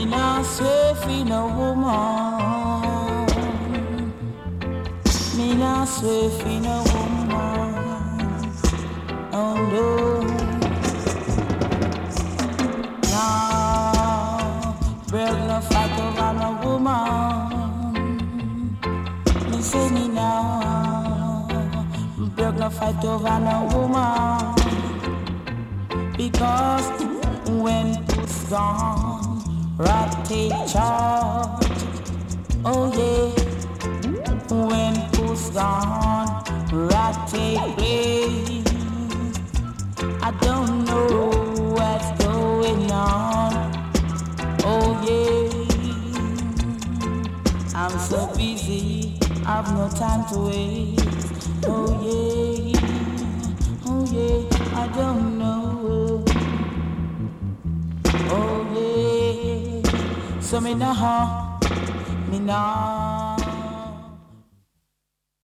me not swear no woman. Me not swear no woman. Oh no. Now, break no fight over no woman. Me say me now, break no fight over no woman. Because when it's gone, rat take charge. Oh yeah. When it's gone, rat take place. I don't know what's going on. Oh yeah. I'm so busy, I've no time to waste. Oh yeah. Oh yeah, I don't know. Oh yeah. So me nah